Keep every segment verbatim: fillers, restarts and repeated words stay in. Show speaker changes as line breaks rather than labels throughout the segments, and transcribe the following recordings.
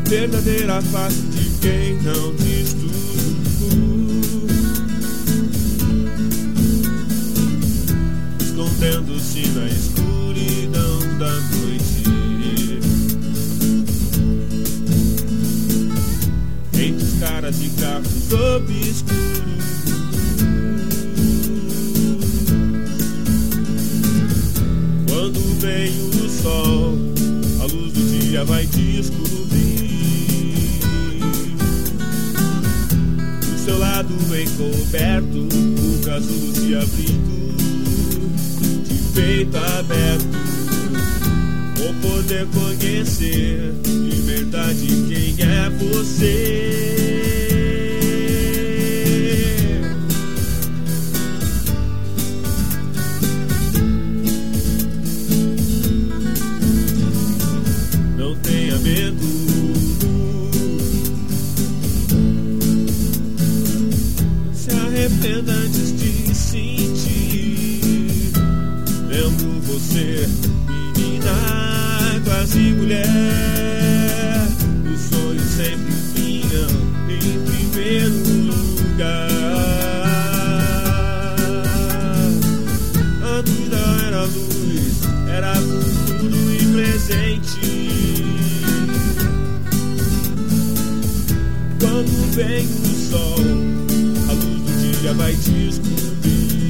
verdadeira face de quem não diz tudo, escondendo-se na escuridão da noite, entre os caras e carros obscuros. Quando vem o sol, a luz do dia vai descobrir o seu lado encoberto, o casulo se abrindo, de peito aberto, vou poder conhecer de verdade quem é você. Se arrependa antes de sentir, vendo você, menina, quase mulher. Os sonhos sempre vinham em primeiro lugar. A dúvida era luz, era futuro e presente. Quando vem o sol, a luz do dia vai descobrir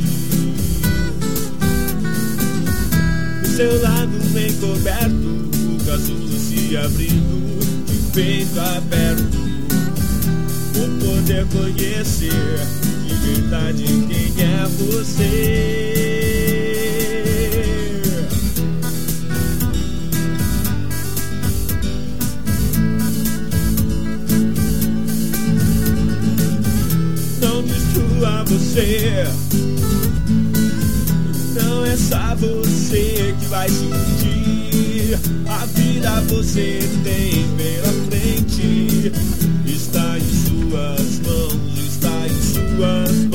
o seu lado encoberto, o casulo se abrindo, de peito aberto, vou poder conhecer de verdade quem é você. Você não é só você que vai sentir, a vida você tem pela frente, está em suas mãos, está em suas